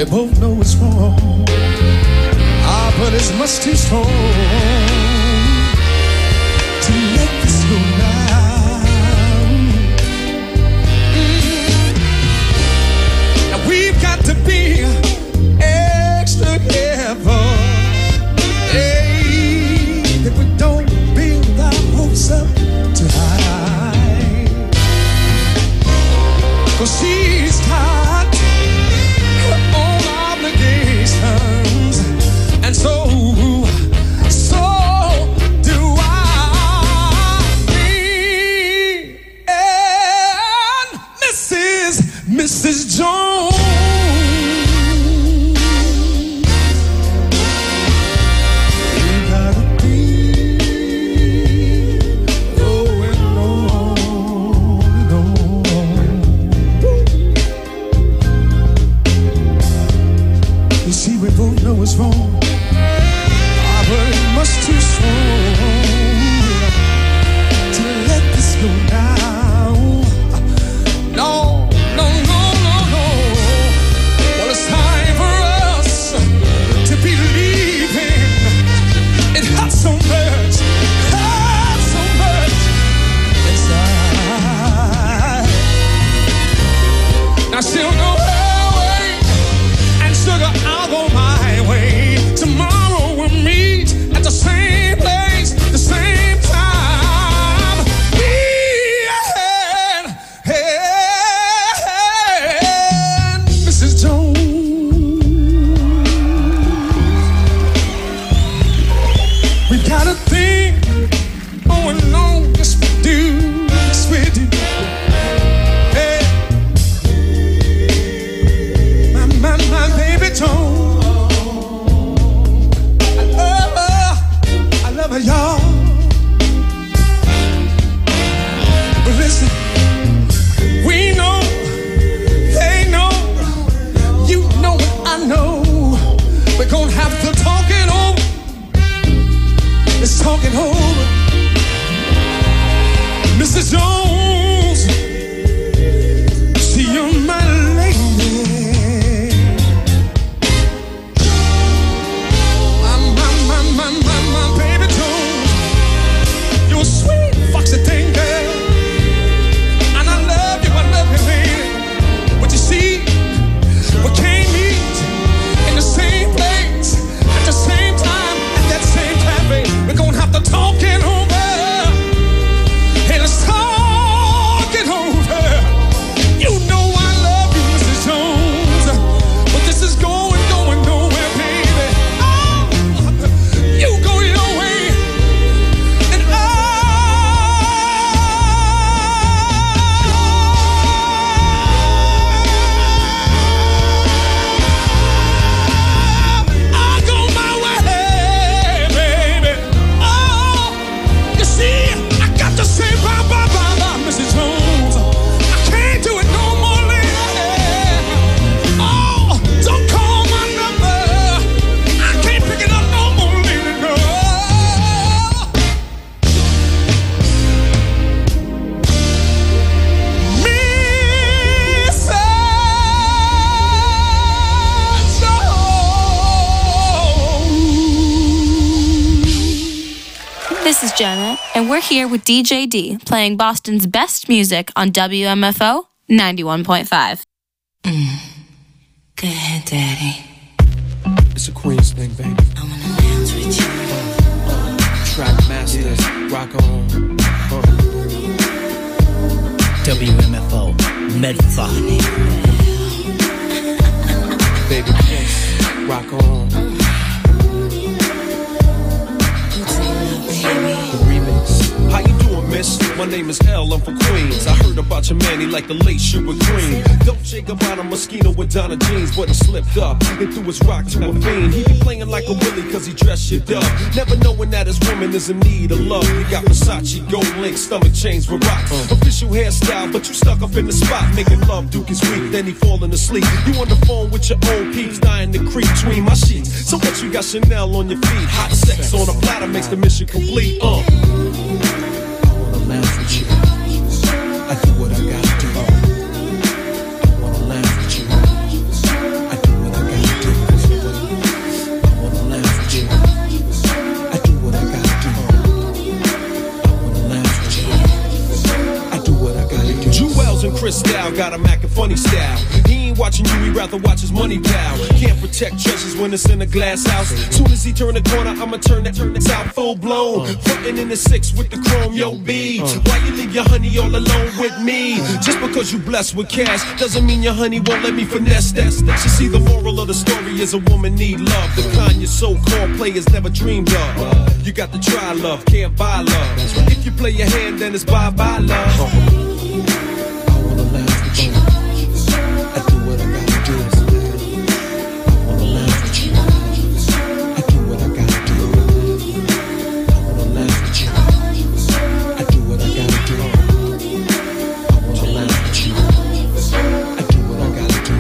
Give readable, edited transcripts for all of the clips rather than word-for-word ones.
We both know it's wrong. But it's much too strong to let this go now. Now we've got to be extra careful, that we don't build our hopes up too high. 'Cause she's got her own obligations. And so do I. Me and Mrs. Jones. We gotta be going on. You see, we both know it's wrong. But it must too strong to let this go now. No. Well, it's time for us to be leaving. It hurts so much inside. Now she'll go her way, and sugar, I'll go my way. Tomorrow we'll meet at the same place, the same time. Me and Mrs. Jones. We got a thing going on, yes we do, yes we do. Hey, my baby Jones. Y'all, but listen, we know, they know, you know what I know. We're gonna have to talk it over. Let's talk it over. Mrs. Jones, see you're my lady. My baby Jones, you're a sweet foxy thing, girl, and I love you, baby. But you see, we can't meet in the same place at the same time at that same cafe. We're gonna have to talk it over. Hey, let's talk it over. You know I love you, Mrs. Jones, but this is going nowhere, baby. You go your way, and I go my way, baby. Oh, you see, I got to say bye, Mrs. Jones. I can't do it no more, lady. Oh, don't call my number. I can't pick it up no more, lady. No. This is Jenna, and we're here with DJ D, playing Boston's best music on WMFO 91.5. Go ahead, Daddy. It's a Queens thing, baby. I wanna dance with you. Track masters, rock on. WMFO, Medford. Baby, kiss, rock on. The remix. How you doing, miss? My name is L, I'm from Queens. I heard about your man, he like the late sugar cream. Dolce Gabbana Moschino with Donna jeans, but he slipped up and threw his rock to a fiend. He be playing like a Willie cause he dressed shit up, never knowing that his woman is in need of love. He got Versace, gold link, stomach chains with rocks. Official hairstyle, but you stuck up in the spot, making love, Duke is weak, then he falling asleep. You on the phone with your old peeps, dying to creep between my sheets. So what you got Chanel on your feet? Hot sex on a platter makes the mission complete. I wanna laugh with you. I do what I gotta do. I wanna laugh with you. I do what I gotta do. Cristal got him acting funny style. He ain't watching you, he rather watch his money pal. Can't protect treasures when it's in a glass house. Soon as he turn the corner, I'ma turn that out full blown. Frontin' in the 6 with the chrome, yo B. Why you leave your honey all alone with me? Just because you blessed with cash doesn't mean your honey won't let me finesse that. You see, the moral of the story is a woman need love, the kind your so-called players never dreamed of. You got to try love, can't buy love. If you play your hand, then it's bye-bye love. I wanna laugh with you. I do what I gotta do. I wanna laugh with you. I do what I gotta do. I wanna laugh with you. I do what I gotta do. I wanna laugh with you. I do what I gotta do.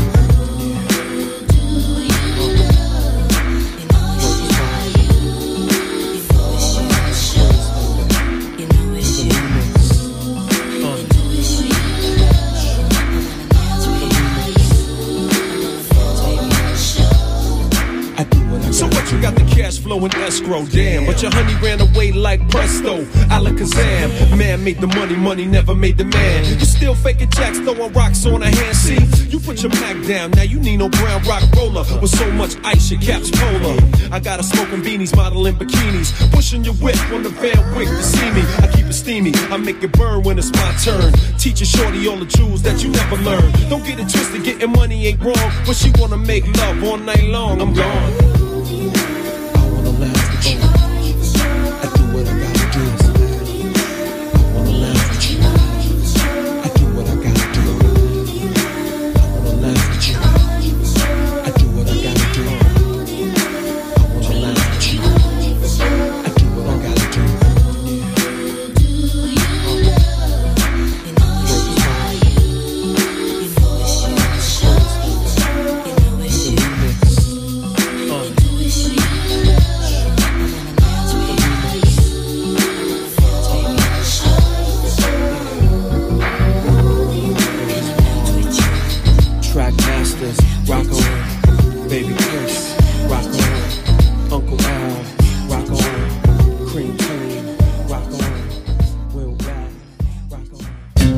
So what, you got the cash flow in escrow, damn. But your honey ran away like presto, alakazam. Man made the money, money never made the man. You still faking jacks, throwing rocks on a hand. See, you put your Mac down, now you need no brown rock roller. With so much ice, your cap's polar. I got her smoking beanies, modeling bikinis, pushing your whip on the Van Wick to see me. I keep it steamy, I make it burn when it's my turn. Teaching shorty all the jewels that you never learned. Don't get it twisted, getting money ain't wrong, but she wanna make love all night long. I'm gone. I wanna laugh with you. I do what I gotta do. I wanna laugh with you. I do what I gotta do. I wanna laugh with you. I do what I gotta do. I wanna laugh with you. I do what I gotta do. Track masters, rock on, baby Chris, rock on, Uncle Al, rock on, Cream Clean, rock on, Will Rap, rock on.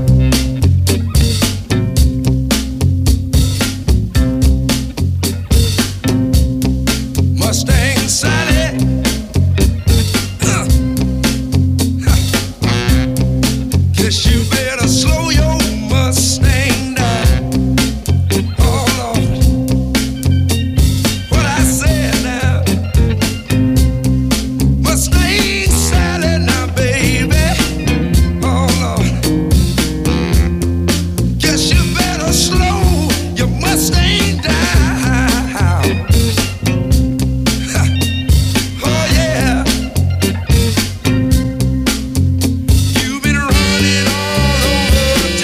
Mustang Sally. Guess you better slow your Mustang down. Oh Lord, what I said now. Mustang Sally now, baby. Oh Lord, guess you better slow your Mustang down. Oh yeah. You've been running all over the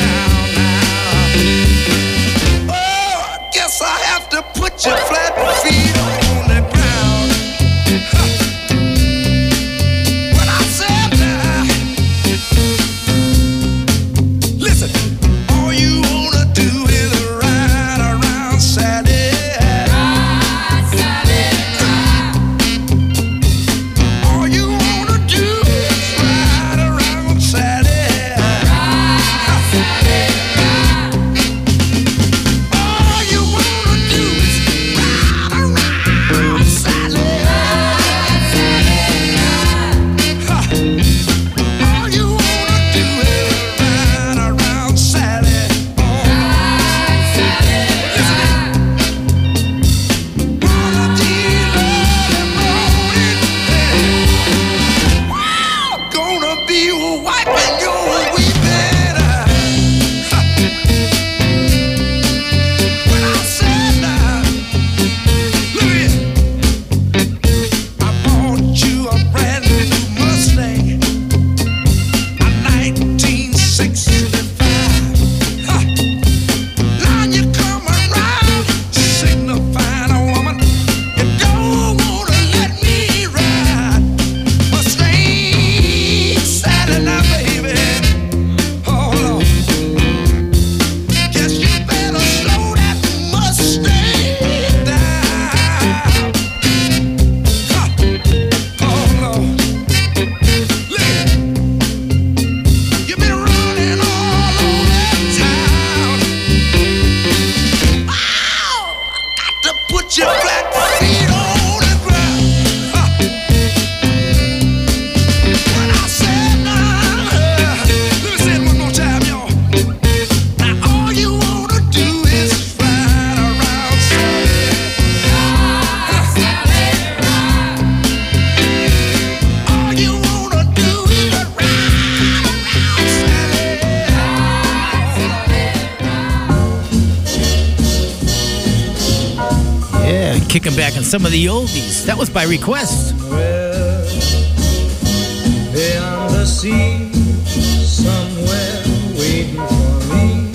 Kicking back on some of the oldies. That was by request. Well, beyond the sea, somewhere waiting for me,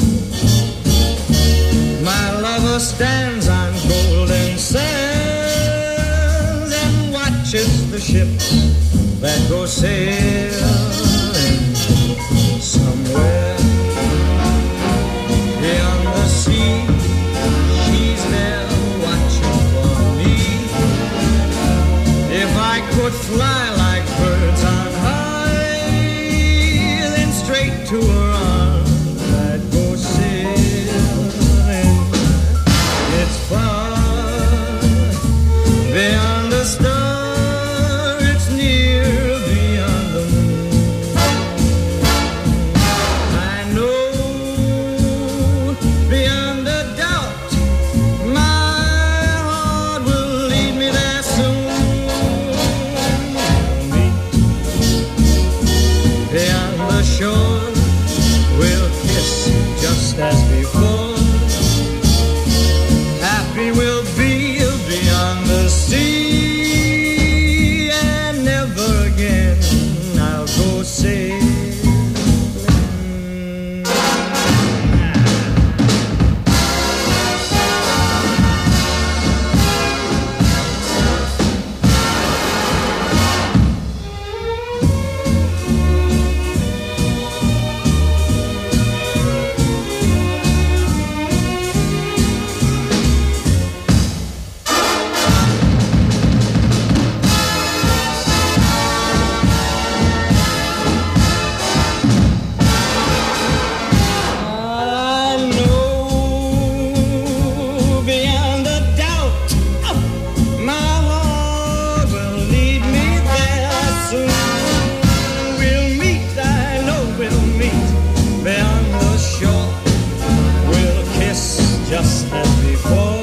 my lover stands on golden sands and watches the ships that go sailing somewhere beyond the sea. She's there watching for me. If I could fly like birds on high, then straight to her arms I'd go sailing. It's far beyond the star, it's near beyond the moon. I know beyond a doubt my heart will lead me there soon. Beyond the shore, we'll kiss just as before. Happy we'll be beyond the sea, and never again I'll go sailing. I know beyond a doubt my heart will lead me there soon. We'll meet, I know we'll meet beyond the shore. We'll kiss just as before.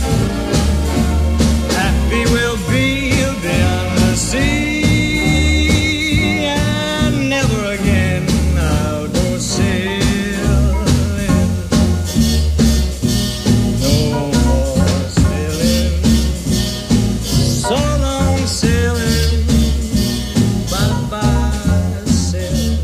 Happy we'll be beyond the sea, and never again I'll go sailing. No more sailing, so long sailing, bye-bye sailing.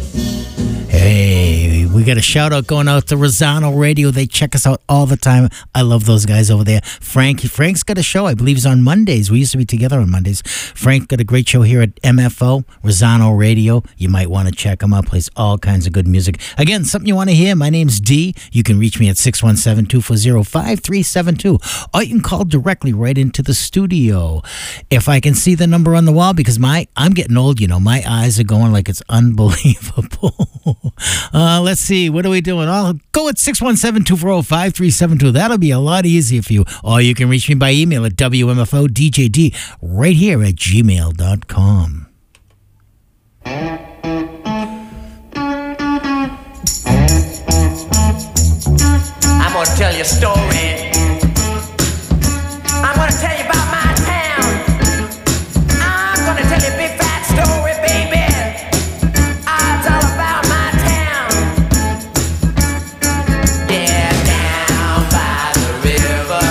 Hey, we got a shout out going out to Rosano Radio. They check us out all the time. I love those guys over there. Frank's got a show. I believe he's on Mondays. We used to be together on Mondays. Frank got a great show here at MFO, Rosano Radio. You might want to check him out. Plays all kinds of good music. Again, something you want to hear, my name's D. You can reach me at 617-240-5372. Or you can call directly right into the studio. If I can see the number on the wall, because I'm getting old, you know, my eyes are going like it's unbelievable. Let's see, what are we doing? I'll go at 617-240-5372. That'll be a lot easier for you. Or you can reach me by email at WMFODJD right here at gmail.com. I'm gonna tell you a story. I'm gonna tell you about my town. I'm gonna tell you a big fat story, baby. It's all about my town. Yeah, down by the river,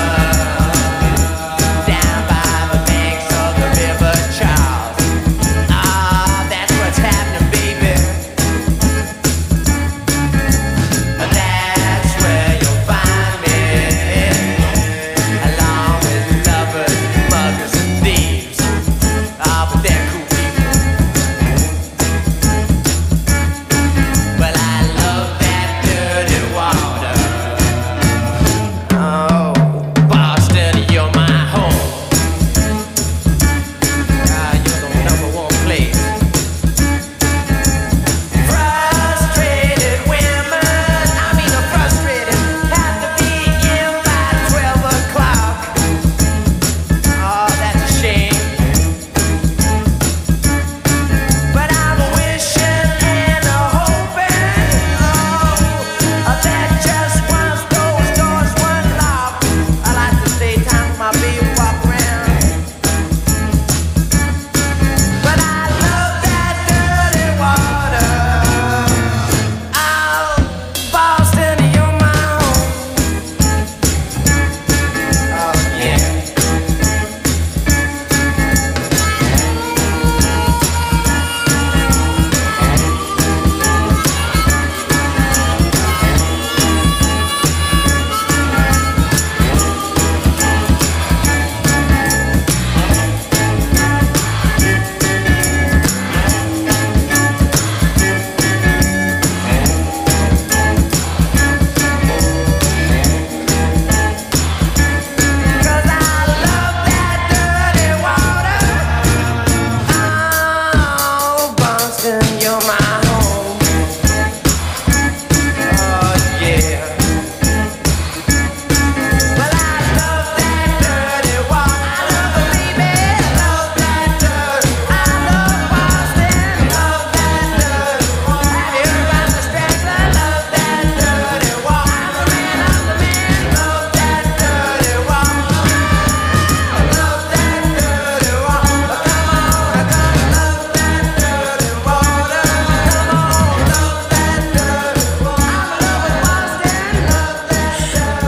down by the banks of the River Charles. That's what's happening, baby. That's where you'll find me.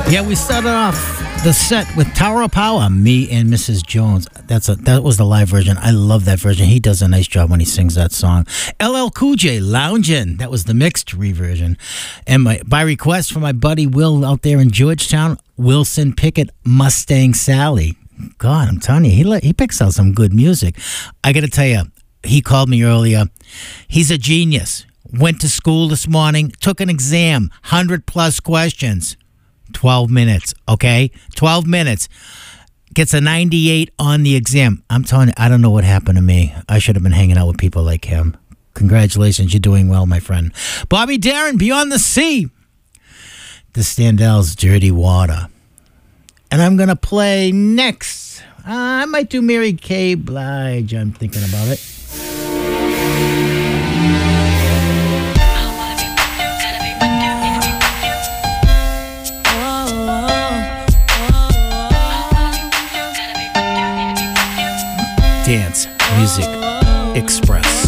Yeah, we started off the set with Tower of Power, Me and Mrs. Jones. That was the live version. I love that version. He does a nice job when he sings that song. LL Cool J, Loungin'. That was the mixed reversion. And by request from my buddy Will out there in Georgetown, Wilson Pickett, Mustang Sally. God, I'm telling you, he picks out some good music. I got to tell you, he called me earlier. He's a genius. Went to school this morning, took an exam, 100+ questions. 12 minutes, okay? 12 minutes. Gets a 98 on the exam. I'm telling you, I don't know what happened to me. I should have been hanging out with people like him. Congratulations, you're doing well, my friend. Bobby Darin, Beyond the Sea. The Standells, Dirty Water. And I'm going to play next. I might do Mary K. Blige. I'm thinking about it. Dance Music Express.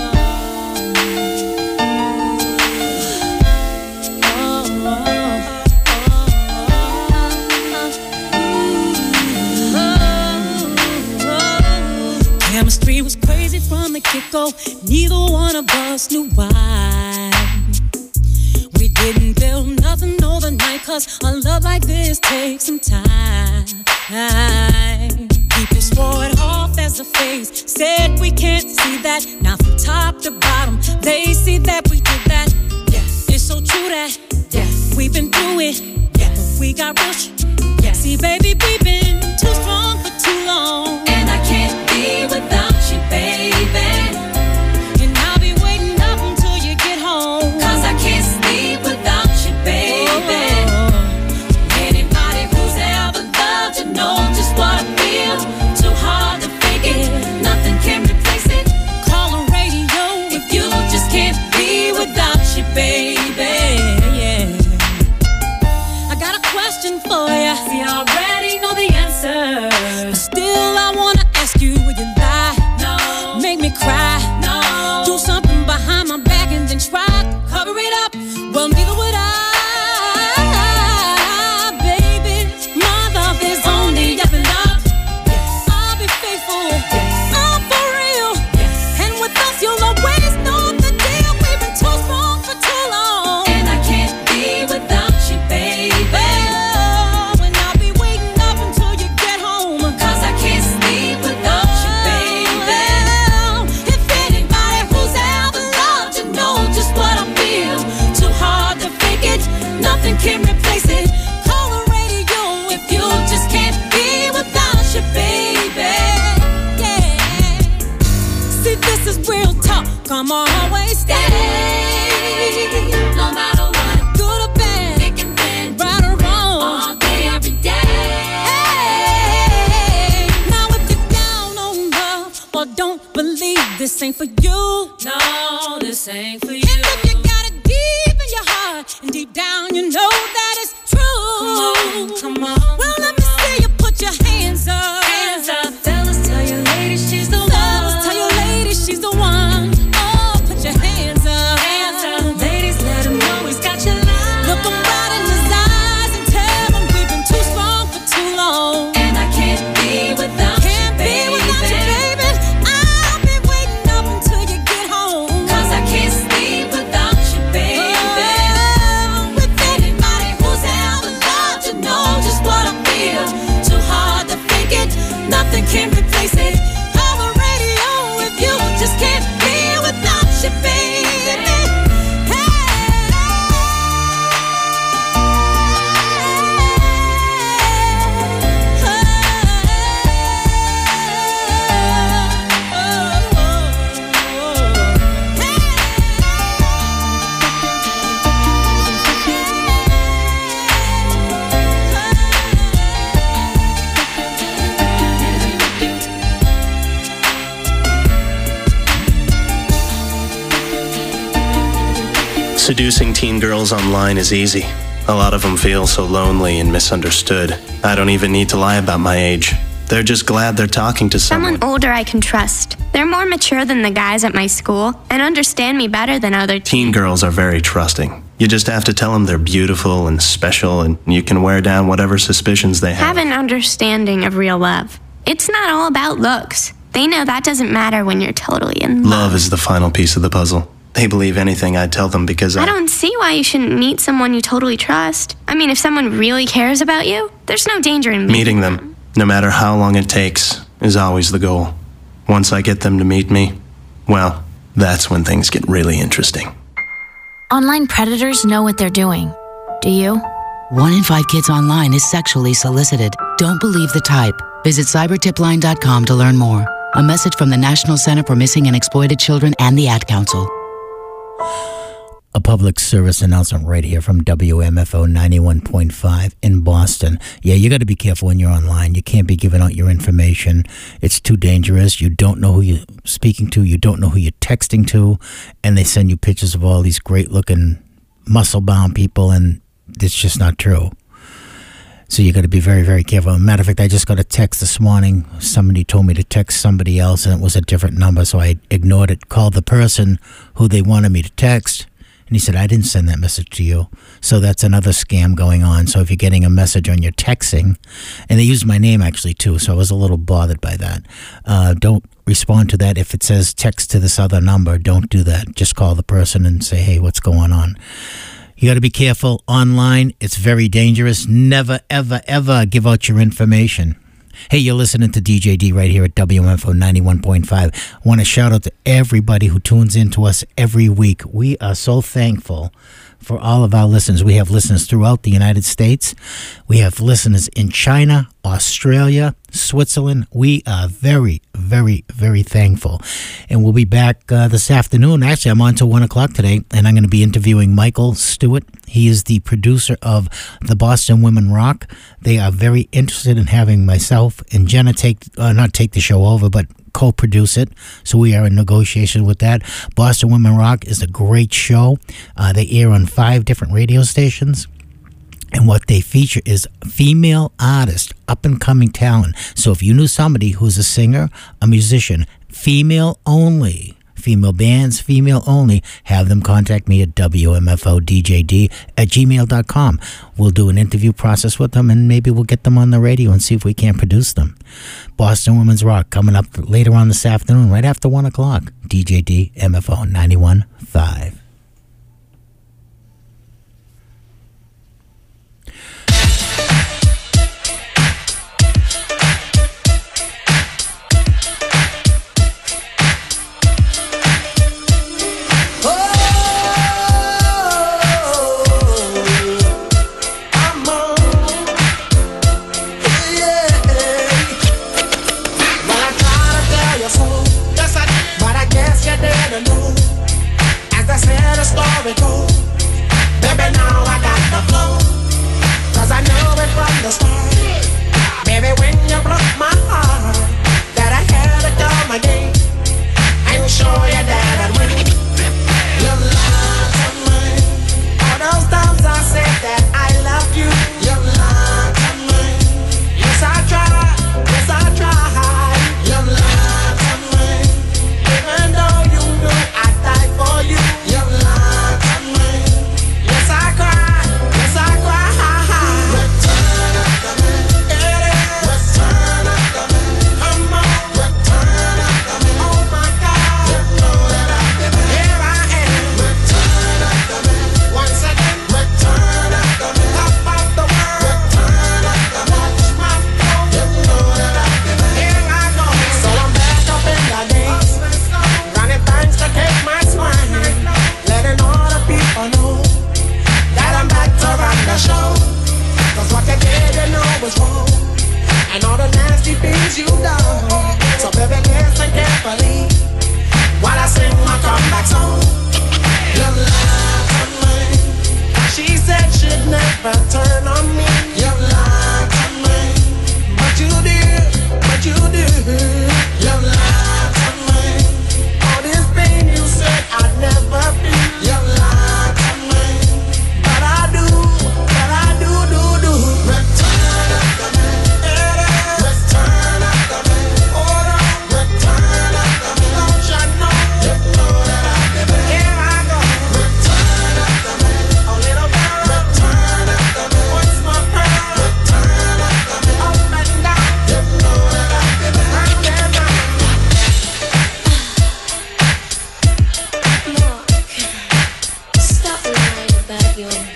Chemistry was crazy from the get-go. Neither one of us knew why. We didn't build nothing overnight, 'cause a love like this takes some time. People swore it off as a phase, said we can't see that. Now from top to bottom, they see that we did that. Yeah, it's so true that we've been through it. Yeah, but we got real shit. Yeah, see, baby, we've been too strong for too long, and I can't be without you, baby. And I'll be waiting up until you get home, 'cause I can't sleep without you, baby. Anybody who's ever loved you knows just what I feel. Too hard to fake it, nothing can replace it. Call the radio if you just can't be without you, baby. Yeah. I got a question for you. See, I already know the answer, but still I wanna ask you, would you lie? No. Make me cry? No. Do something behind my back and then try to cover it up? Well, neither would I, baby. My love is only up and up. I'll be faithful. I'm for real. And with us, you'll always know the deal. We've been too strong for too long, and I can't be without you, baby. Oh, and I'll be waiting up until you get home, 'cause I can't sleep without you, baby. If anybody who's ever loved you knows just what I feel. Too hard to fake it, nothing can replace it. Call the radio if you just can't be without you, baby. Yeah. See, this is real talk. I'ma always stay, no matter what, good or bad, thick and thin, right or wrong, all day, every day. Hey, now if you're down on love or don't believe this ain't for you, no, this ain't for you. And if you got it deep in your heart and deep down you know that it's true, come on. Well, let me see you put your hands up. Hands up. Fellas, tell your lady she's the one. Fellas, tell your lady she's the one. Oh, put your hands up. Hands up. Ladies, let him know he's got your love. Look him right in his eyes and tell him we've been too strong for too long, and I can't be without you, baby. I'll be waiting up until you get home, 'cause I can't sleep without you, baby. Oh, with anybody who's ever loved you know just what I feel. Too hard to fake it, nothing can replace it. Call the radio if you just can't be without you, baby. Seducing teen girls online is easy. A lot of them feel so lonely and misunderstood. I don't even need to lie about my age. They're just glad they're talking to someone. Someone older I can trust. They're more mature than the guys at my school and understand me better than other Teen girls are very trusting. You just have to tell them they're beautiful and special, and you can wear down whatever suspicions they have. Have an understanding of real love. It's not all about looks. They know that doesn't matter when you're totally in love. Love is the final piece of the puzzle. They believe anything I tell them because I don't see why you shouldn't meet someone you totally trust. I mean, if someone really cares about you, there's no danger in meeting them, no matter how long it takes, is always the goal. Once I get them to meet me, well, that's when things get really interesting. Online predators know what they're doing. Do you? 1 in 5 kids online is sexually solicited. Don't believe the type. Visit cybertipline.com to learn more. A message from the National Center for Missing and Exploited Children and the Ad Council. A public service announcement right here from WMFO 91.5 in Boston. Yeah, you got to be careful when you're online. You can't be giving out your information. It's too dangerous. You don't know who you're speaking to. You don't know who you're texting to. And they send you pictures of all these great-looking, muscle-bound people, and it's just not true. So you got to be very, very careful. Matter of fact, I just got a text this morning. Somebody told me to text somebody else, and it was a different number, so I ignored it. Called the person who they wanted me to text, and he said, I didn't send that message to you. So that's another scam going on. So if you're getting a message on your texting, and they used my name actually too, so I was a little bothered by that. Don't respond to that. If it says text to this other number, don't do that. Just call the person and say, hey, what's going on? You got to be careful online. It's very dangerous. Never, ever, ever give out your information. Hey, you're listening to DJ D right here at WMFO 91.5. I want to shout out to everybody who tunes in to us every week. We are so thankful for all of our listeners. We have listeners throughout the United States. We have listeners in China, Australia, Switzerland. We are very, very, very thankful. And we'll be back this afternoon. Actually, I'm on till 1 o'clock today, and I'm going to be interviewing Michael Stewart. He is the producer of the Boston Women Rock. They are very interested in having myself and Jenna not take the show over, but co-produce it. So we are in negotiation with that. Boston Women Rock is a great show. They air on 5 different radio stations. And what they feature is female artists, up-and-coming talent. So if you knew somebody who's a singer, a musician, female only, female bands, female only, have them contact me at WMFODJD@gmail.com. We'll do an interview process with them, and maybe we'll get them on the radio and see if we can produce them. Boston Women's Rock coming up later on this afternoon, right after 1 o'clock. DJD, MFO 91.5.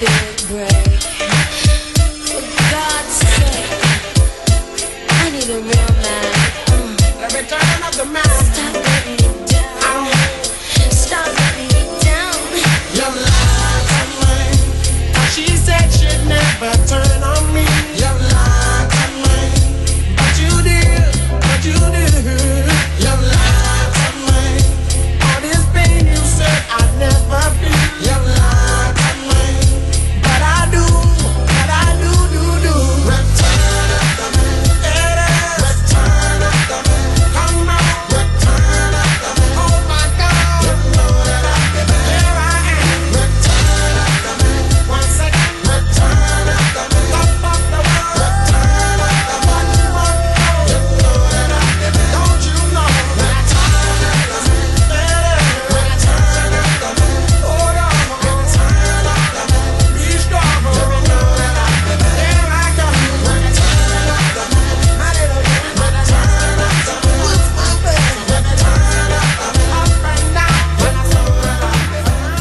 big break. For God's sake, I need a real man. Let me turn up the man. Stop letting me down. Stop letting me down. You lied to me. She said she'd never turn on me. You lied to me. But you did. But you did. You lied to me. All this pain you said I'd never feel. You lied to me. But I do. But I do. Return up the man. Return up the man. Come on. Return up the man. Oh my God. You know that I've been there. Here I am. Return up the man. 1 second. Return up the man. Top of the world. Return up the man. You know that I've been there. Don't you know? Return up the man. Return up the man. Hold on. Return up the man. Be strong. You know that I've been there. Here I come. Return up the man. My little man. Return up the man. What's my best? Return up the man. Up and down. When I saw that I've been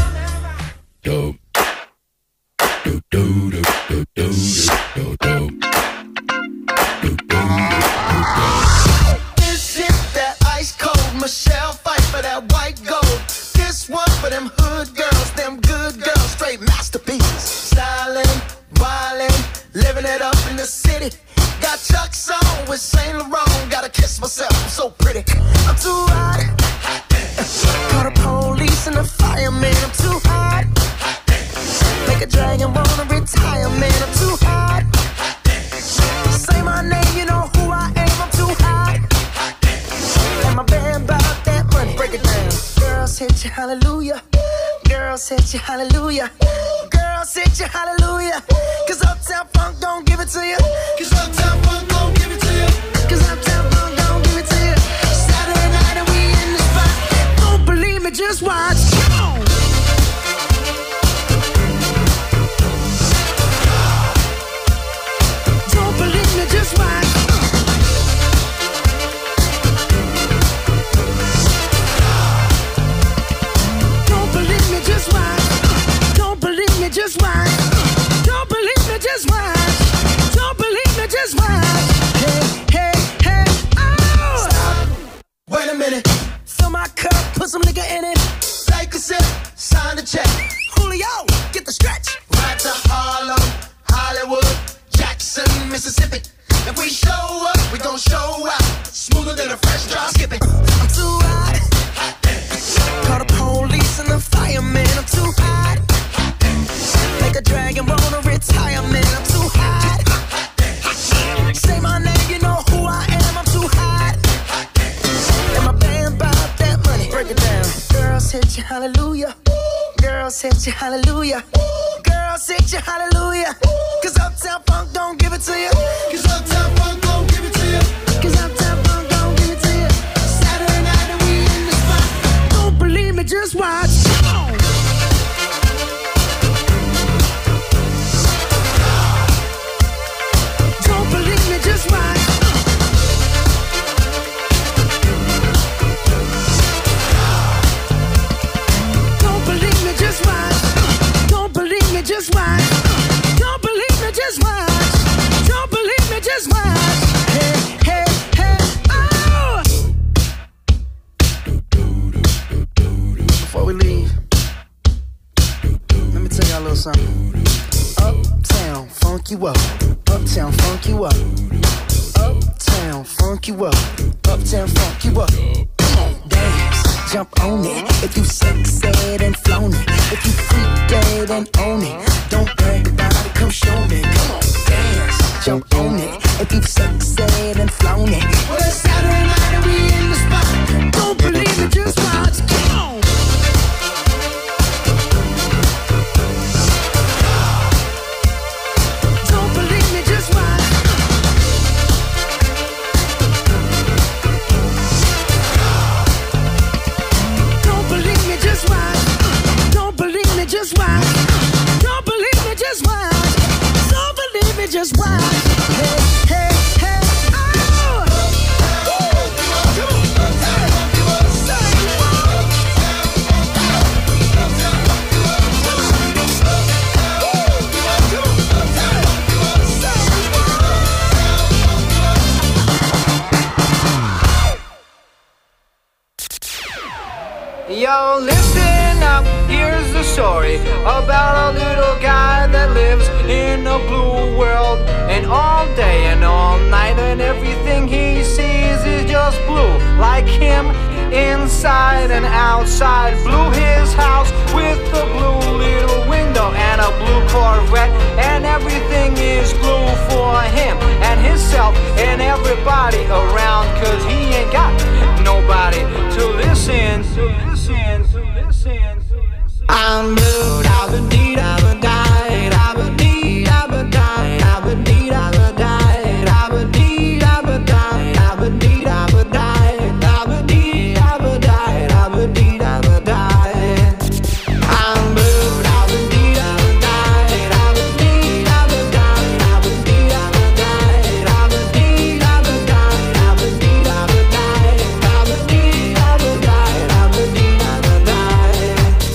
This is that ice cold Michelle fight for that white gold. This one for them hood girls, them good girls, straight masterpieces. Stylin', wildin', living it up in the city. Got Chuck's on with Saint Laurent. Gotta kiss myself, I'm so pretty. I'm too hot. Call the police and the fireman. I'm too hot. Make a dragon wanna retire, man. I'm too hot. Say my name, you know who I am. I'm too hot. And my band about that money. Break it down. Girls hit you, hallelujah. Girls hit you, hallelujah. Girls hit you, hallelujah. Cause Uptown Funk don't give it to you. Cause Uptown Funk don't give it to you. Cause Uptown Funk don't give it to you. Saturday night and we in the spot. Don't believe me, just watch. Come on. Don't believe me, just watch. Don't believe me, just watch. Don't believe me, just watch. Don't believe me, just watch. Don't believe me, just watch. Hey, oh! Stop. Wait a minute. Fill my cup, put some nigga in it. Take a sip, sign the check. Julio, get the stretch. Right to Harlem, Hollywood, Jackson, Mississippi. If we show up, we gon' show out. Smoother than a fresh drop skipping. I'm too hot. Call the police and the fireman. I'm too hot. Make a dragon wanna retire, man. I'm too hot. Say my name, you know who I am. I'm too hot. And my band bought that money. Break it down. Girls hit you, hallelujah. Girls hit you, hallelujah. Girls hit you, hallelujah. Cause Uptown Funk don't give it to you. Cause Uptown Funk don't give it to you. Cause Uptown Funk don't give it to you. Saturday night and we in the spot. Don't believe me, just watch. Come on. Don't believe me, just watch. Don't believe me, just watch. Don't believe me, just watch. Don't believe me, just watch. Don't believe me, just watch. Hey, oh! Before we leave, let me tell y'all a little something. Uptown, funk you up. Uptown, funk you up. Uptown, funk you up. Uptown, funk you up. Come on, dance, jump on it. If you sexed and flown it. If you freak dead and own it. Don't brag about it, come show me. Come on, dance, jump on it. If you sexed and flown it. Well, it's Saturday night and we in the spot. Don't believe it, just watch. Come on. Don't believe me, just watch. Don't believe me, just watch. Don't believe me, just watch. Don't believe me, just watch. Don't believe me, just watch. Hey, oh! Yo, listen up, here's the story about a little guy that lives in a blue world. And all day and all night, and everything he sees is just blue. Like him, inside and outside. Blue his house with a blue little window and a blue Corvette. And everything is blue for him and himself and everybody around. Cause he ain't got nobody to listen. I'm blue, da-ba-dee, da-ba-die, da-ba-dee, da-ba-die, da-ba-dee, da-ba-die, da-ba-dee, da-ba-die, da-ba-dee, da-ba-die, da-ba-dee, da-ba-die, da-ba-dee, da-ba-die. I'm blue, da-ba-dee, da-ba-die, da-ba-dee, da-ba-die, da-ba-dee, da-ba-die, da-ba-dee, da-ba-die, da-ba-dee, da-ba-die, da-ba-dee, da-ba-die, da-ba-dee, da-ba-die.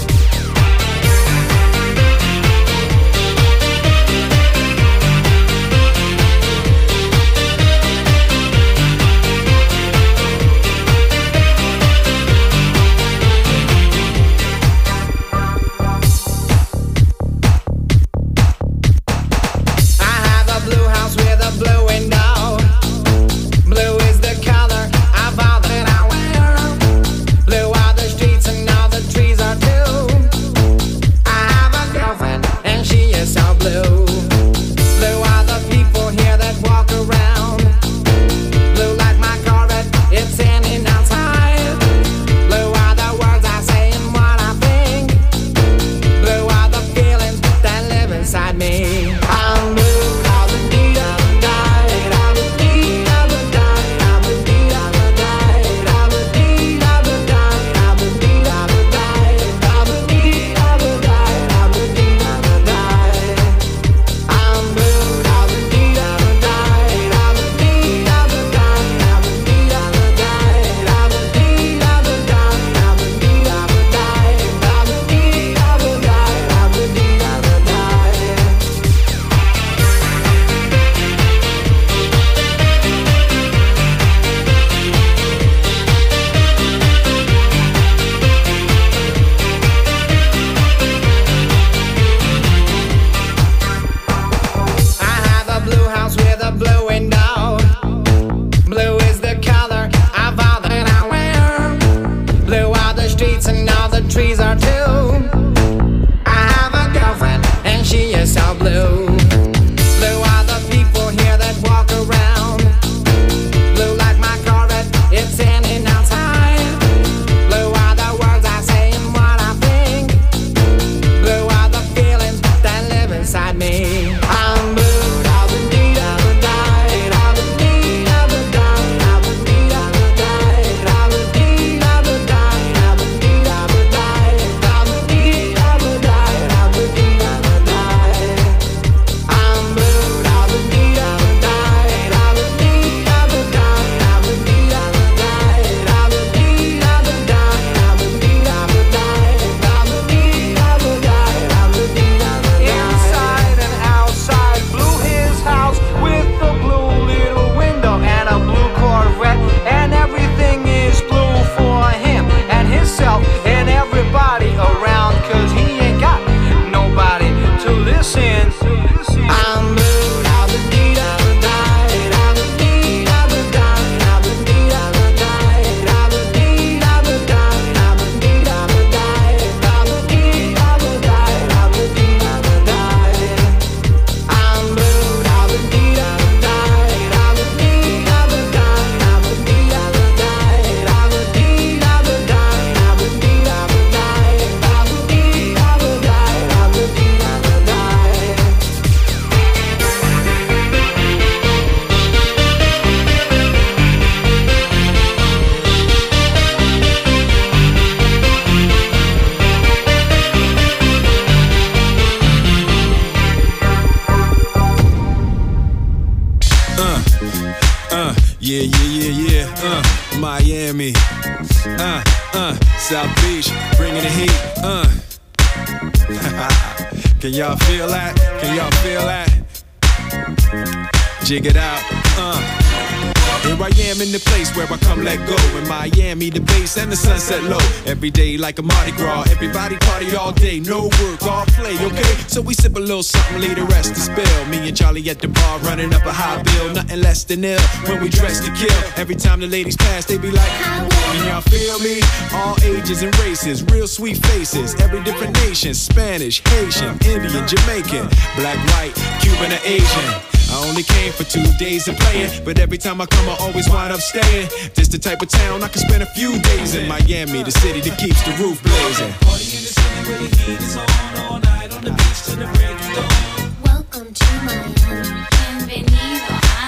Miami, South Beach, bringing the heat, Can y'all feel that? Can y'all feel that? Jig it out, Here I am in the place where I come let go. In Miami, the bass and the sunset low. Every day like a Mardi Gras. Everybody party all day, no work, all play, okay? So we sip a little something, leave the rest to spill. Me and Charlie at the bar running up a high bill. Nothing less than ill when we dress to kill. Every time the ladies pass, they be like, can y'all feel me? All ages and races, real sweet faces. Every different nation, Spanish, Haitian, Indian, Jamaican, black, white, Cuban, or Asian. I only came for 2 days of playing, but every time I come, I always wind up staying. This the type of town I can spend a few days in. Miami, the city that keeps the roof blazing. Party in the city where the heat is on all night on the beach till the break of dawn. Welcome to Miami. Bienvenido a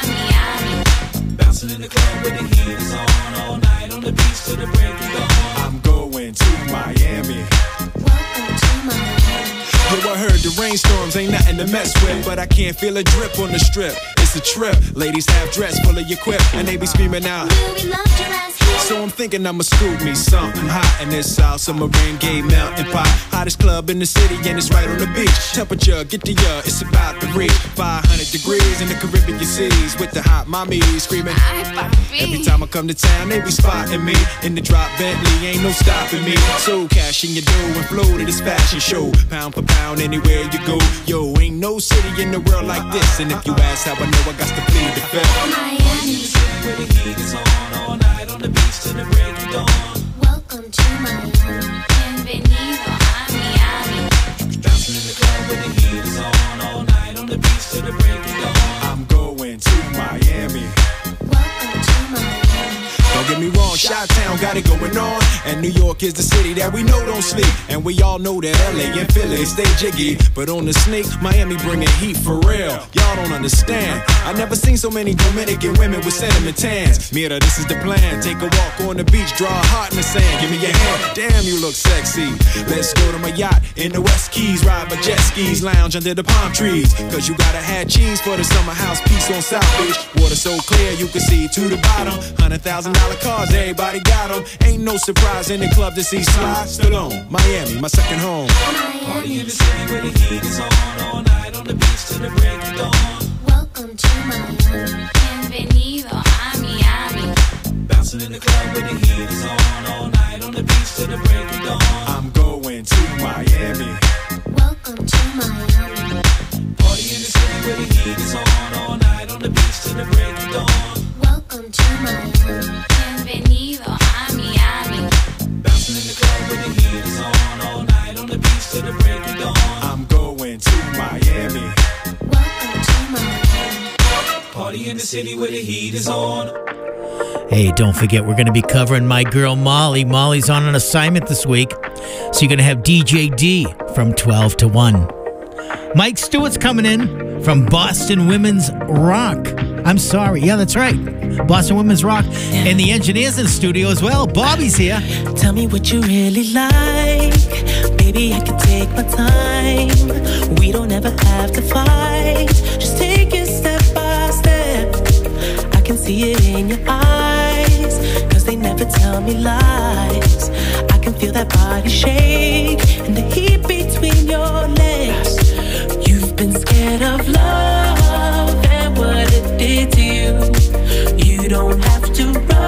Miami. Bouncing in the club where the heat is on all night on the beach till the break of dawn. I'm going to Miami. Welcome to Miami. Yo, I heard the rainstorms ain't nothing to mess with, but I can't feel a drip on the strip. It's a trip. Ladies have dress full of your quip, and they be screaming out, We loved your ass here. so I'm thinking I'ma scoop me something hot in this South Submarine Gay Mountain Pot. Hottest club in the city, and it's right on the beach. Temperature, get the it's about to reach 500 degrees in the Caribbean seas with the hot mommies screaming. Every time I come to town, they be spotting me in the drop Bentley, ain't no stopping me. So cash in your dough and flow to this fashion show, pound for pound anywhere you go. Yo, ain't no city in the world like this, and if you ask how I know, I got to plead the fifth. Miami, the city where the heat is on all night on the beach till the break of dawn. Welcome to Miami. Bienvenido a Miami. Bouncing in the club where the heat is on all night on the beach till the break of dawn. I'm going to Miami. Welcome to Miami. Don't get me wrong, Chi-Town got it going on, and New York is the city that we know don't sleep. And we all know that LA and Philly stay jiggy, but on the sneak, Miami bringing heat for real. Y'all don't understand. I never seen so many Dominican women with cinnamon tans. Mira, this is the plan. Take a walk on the beach, draw a heart in the sand. Give me your hand. Damn, you look sexy. Let's go to my yacht in the West Keys, ride my jet skis, lounge under the palm trees. Cause you gotta have cheese for the summer house piece on South Beach. Water so clear you can see to the bottom. $100,000 cars, everybody got them. Ain't no surprise in the club to see Sly Stallone. Miami, my second home. Party in the city where the heat is on all night on the beach till the break of dawn. Welcome to Miami. Bienvenido a Miami. Bouncing in the club where the heat is on all night on the beach till the break of dawn. I'm going to Miami. Welcome to Miami. Party in the city where the heat is on all night on the beach till the break of dawn. Welcome to Miami. Bienvenido a Miami. Bouncing in the club where the heat is on all night on the beach till the break of dawn. I'm going to Miami. Welcome to Miami. Party in the city where the heat is on. Hey, don't forget, we're going to be covering my girl Molly. Molly's on an assignment this week, so you're going to have DJ D from 12 to 1. Mike Stewart's coming in from Boston Women's Rock. I'm sorry. Yeah, that's right. Boston Women's Rock. And the engineer's in the studio as well. Bobby's here. Tell me what you really like. Baby, I can take my time. We don't ever have to fight. Just take it step by step. I can see it in your eyes, 'cause they never tell me lies. I can feel that body shake and the heat between your legs. You've been scared of love and what it did to you. You don't have to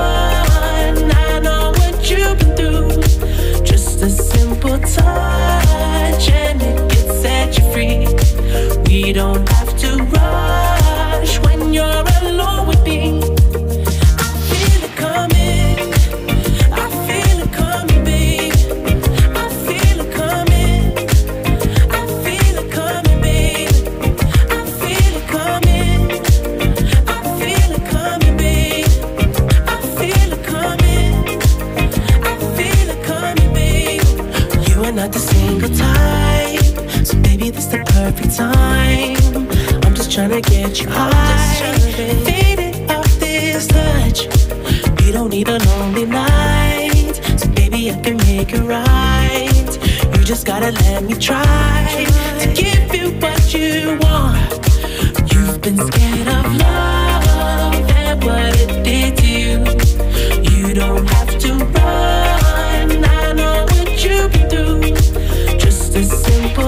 run. I know what you've been through. Just a simple touch and it can set you free. We don't have to rush when you're alone with me. I feel it coming. I feel it coming, babe. I feel it coming. I feel it coming, babe. I feel it coming. I feel it coming, babe. I feel it coming. I feel it coming, babe. You are not the single type, so baby, this the perfect time. I'm just trying to get you high, faded off this touch. You don't need a lonely night, so baby, I can make it right. You just gotta let me try to give you what you want. You've been scared of love and what it did to you. You don't have to run. I know what you've been through. Just a simple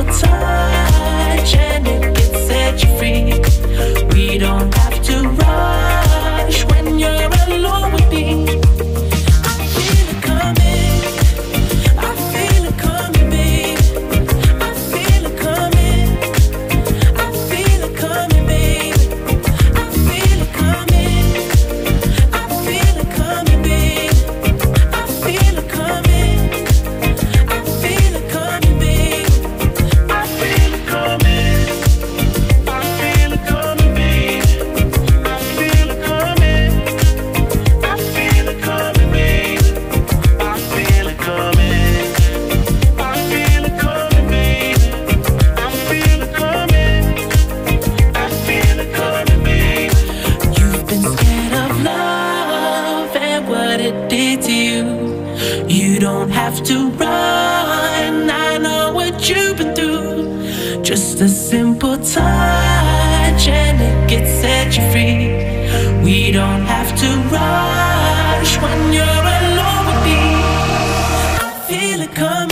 touch and it can set you free. We don't have to rush when you're set you free. We don't have to rush when you're alone with me. I feel it coming.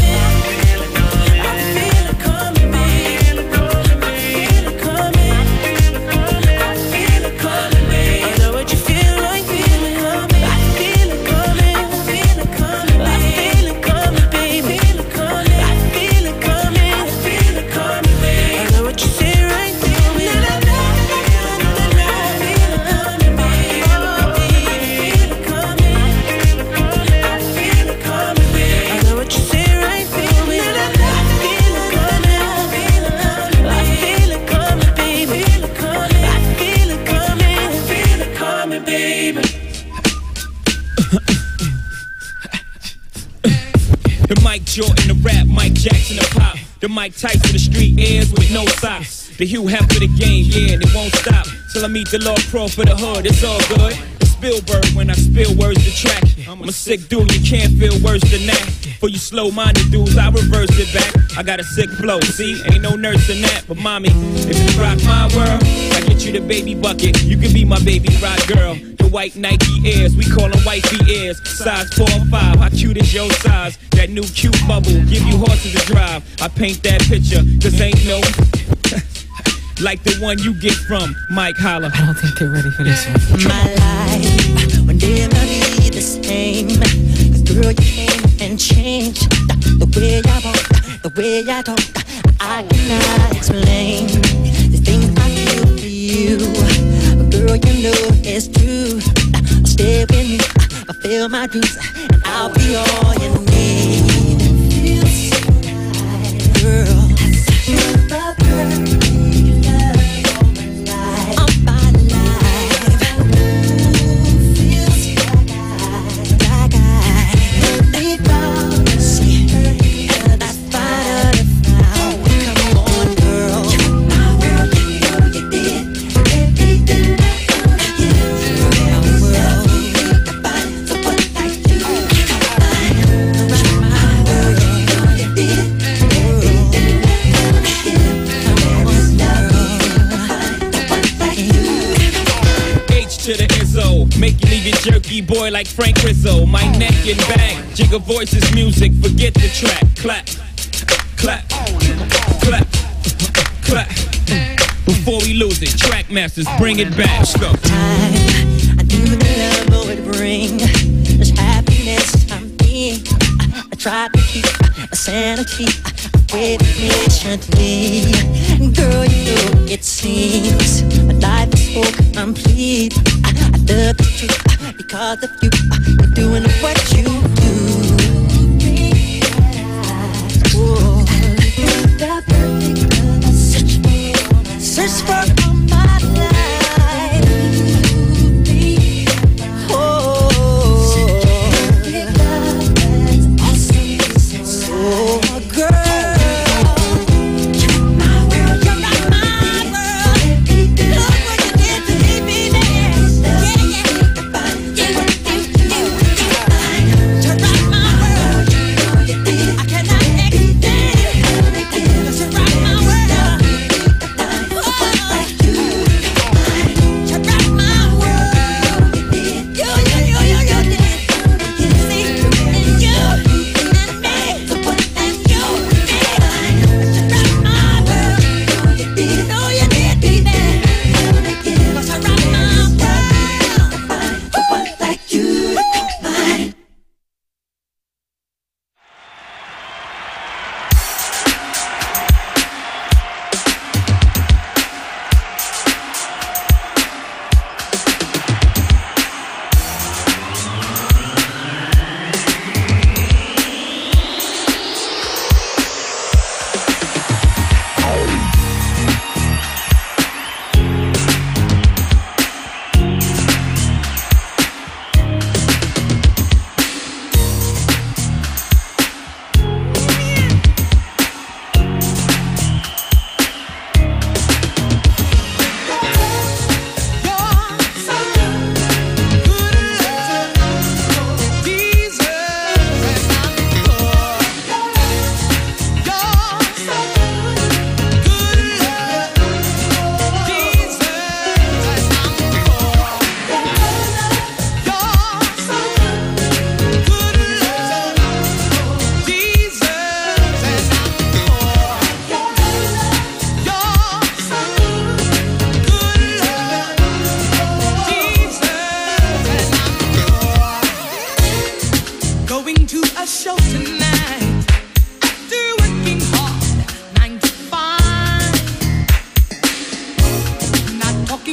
Jordan, the rap, Mike Jackson, the pop. The Mike Tyson, the street airs with no socks. The Hugh Hefner, the game, yeah, and it won't stop till I meet the Lord Pro for the hood. It's all good. It's Spielberg when I spill words to track. I'm a sick dude, you can't feel worse than that. For you slow-minded dudes, I reverse it back. I got a sick flow, see, ain't no nurse in that. But mommy, if you rock my world, I get you the baby bucket. You can be my baby rock girl. The white Nike Airs, we call them wifey Airs. Size 4 or 5, how cute is your size? That new cute bubble, give you horses to drive. I paint that picture, cause ain't no like the one you get from Mike Holler. I don't think they're ready for this one. My life will never be the same. Cause girl, you came and changed the way I walk, the way I talk. I cannot explain the things I feel for you. But girl, you know it's true. Stay with me, fulfill my dreams, and I'll be all you need. Feels so right, girl. You're the perfect love of my life. Of my life. Feels like I leave out and see her, and I find her now. Come on, girl. My world, you know you did everything I wanted you. My world, I find someone like you. My world, you know you did everything I wanted you. H to the Izzo, make you leave your jerky boy like Frank Rizzo. My neck and back, Jigga Voices music, forget the track. Clap, clap, clap, clap. Before we lose it, track masters, bring it back. Let's go. I knew the love would bring this happiness I'm being. I tried to keep a sanity. I waited patiently. Girl, you know it seems my life is so complete. I love the truth because of you. You're doing what you do. Whoa. The perfect love I search for all my life. Oh, girl.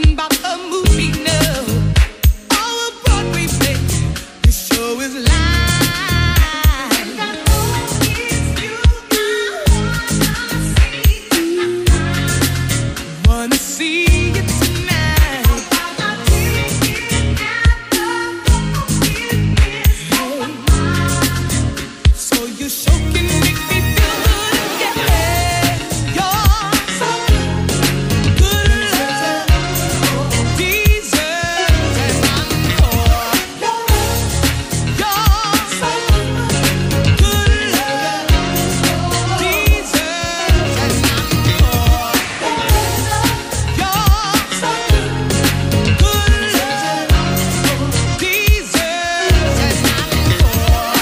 talking about a movie now. Or a Broadway play. The show is live. Wanna see it tonight. So you sure can make me feel good, yeah. You're so good, love deserves an encore. You're so good, love deserves an encore. You're so good, love deserves an encore.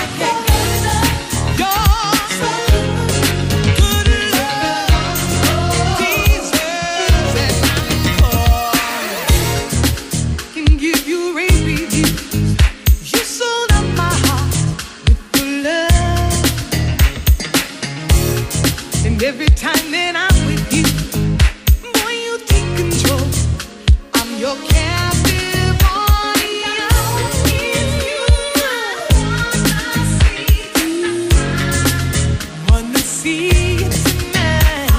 Can give you rave reviews. You sold up my heart with your love, and every time that I'm with you, boy, you take control. I'm your captive audience. Wanna see it tonight.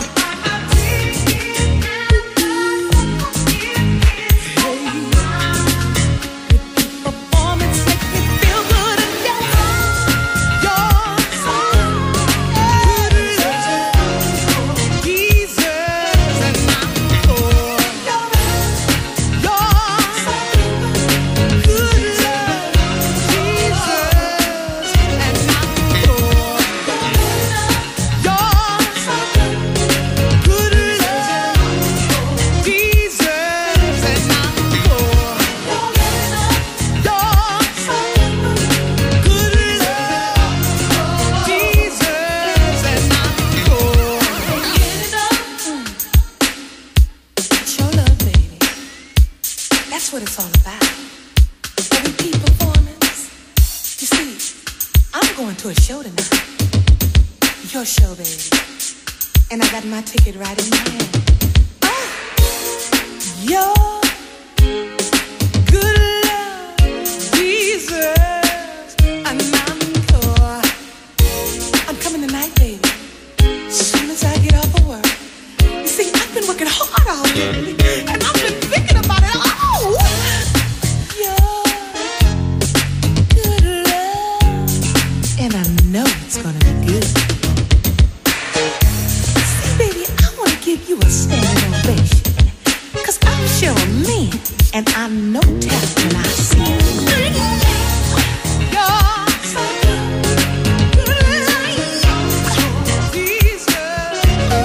Performance make me feel good again. You're so good, love deserves an encore. You're so good, love deserves an encore. You're so good, love deserves an encore. You're so good, love deserves an encore. It's your love, baby. That's what it's all about. A repeat performance. You see, I'm going to a show tonight. Your show, baby. And I got my ticket right in my hand. Your good love deserves an encore. I'm coming tonight, baby. Soon as I get off of work. You see, I've been working hard all day, and I've been thinking about it. Oh, your good love, and I know it's gonna be good. See, baby, I wanna give you a standing ovation, 'cause I'm sure a man, and I know talent when I see it. You're so good, love deserves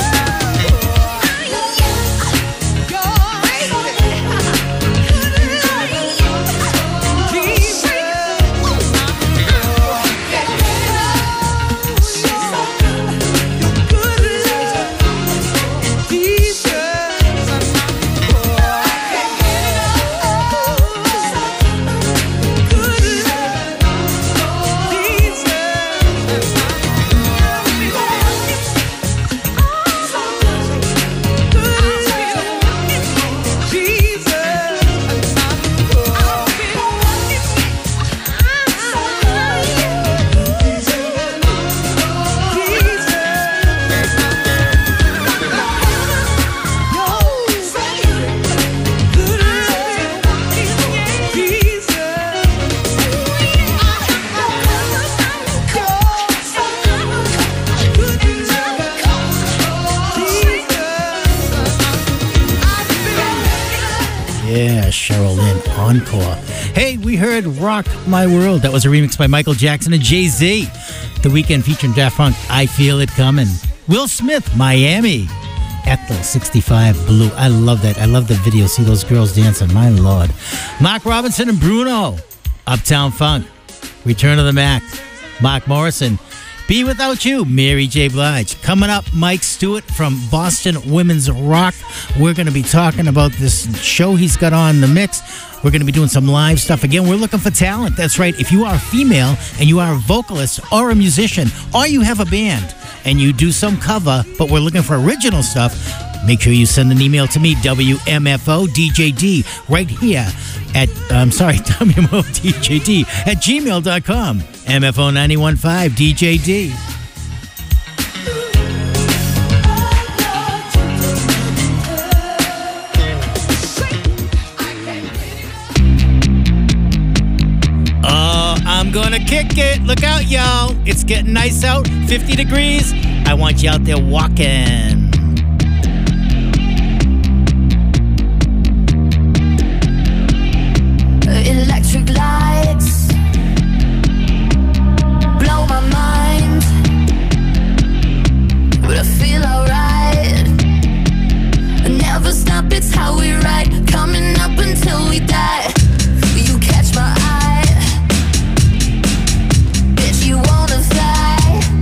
Yeah, Cheryl Lynn, encore. Hey, we heard Rock My World. That was a remix by Michael Jackson and Jay-Z. The Weekend featuring Daft Punk, I Feel It Coming. Will Smith, Miami. Ethel, 65 Blue. I love that. I love the video. See those girls dancing. My Lord. Mark Robinson and Bruno. Uptown Funk. Return of the Mac. Mark Morrison. Be Without You, Mary J. Blige. Coming up, Mike Stewart from Boston Women's Rock. We're going to be talking about this show he's got on The Mix. We're going to be doing some live stuff. Again, we're looking for talent. That's right. If you are a female and you are a vocalist or a musician or you have a band and you do some cover, but we're looking for original stuff, make sure you send an email to me, WMFO DJD, right here at, WMFODJD at gmail.com. MFO 915 DJD. I'm gonna kick it. Look out, y'all. It's getting nice out, 50 degrees. I want you out there walking. Electric lights blow my mind, but I feel alright. Never stop, it's how we ride, coming up until we die. You catch my eye, bitch, you wanna fly.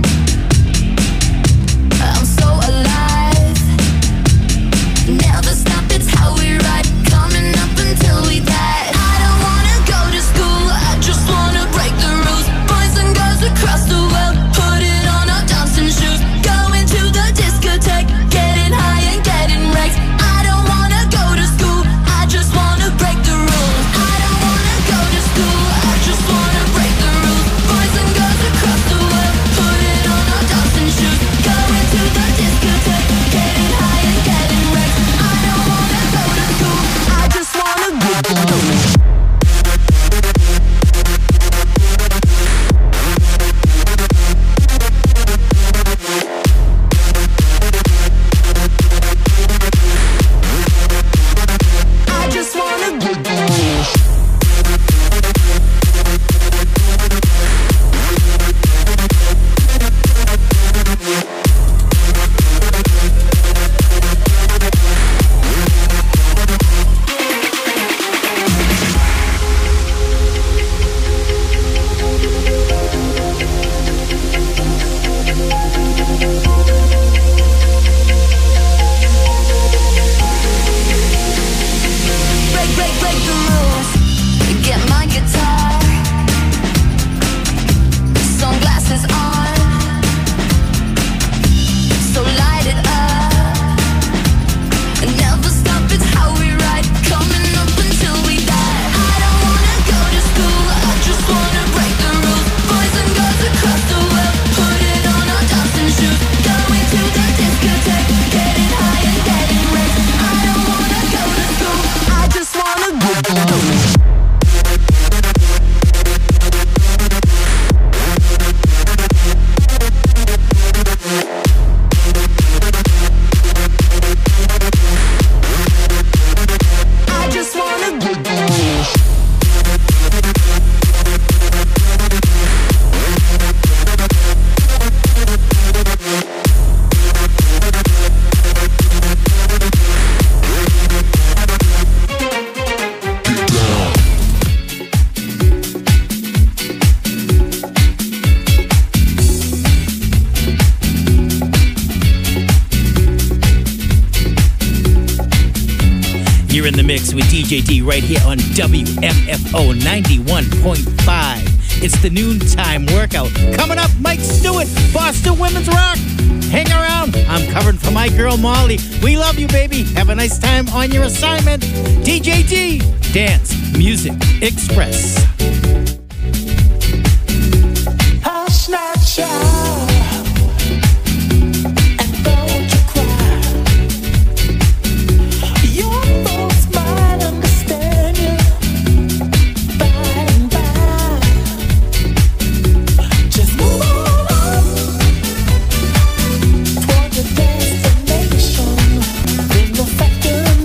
I'm so alive. Never stop, it's how we ride, coming up until we die. I don't wanna go to school, I just wanna break the rules. Boys and girls across the world, put it on our dancing shoes. Going to the discotheque, getting high and getting wrecked. I don't wanna go to school, I just wanna break the rules. I don't wanna go to school, I just wanna break the rules. Boys and girls across the world, put it on our dancing shoes. Going to the discotheque, getting high and getting wrecked. I don't wanna go to school, I just wanna break the rules. I just wanna break the rules. Break the rules. Get my guitar, sunglasses on, so light it up. Never stop, it's how we ride, coming up until we die. I don't wanna go to school, I just wanna break the rules. Boys and girls across the world, put it on our dancing shoes. Going to the discotheque, getting high and getting wrecked. I don't wanna go to school, I just wanna break the rules. I just wanna break the rules. You're in the mix with DJ D right here on WMFO 91.5. It's the noontime workout. Coming up, Mike Stewart, Boston Women's Rock. Hang around. I'm covering for my girl Molly. We love you, baby. Have a nice time on your assignment. DJ D, Dance Music Express.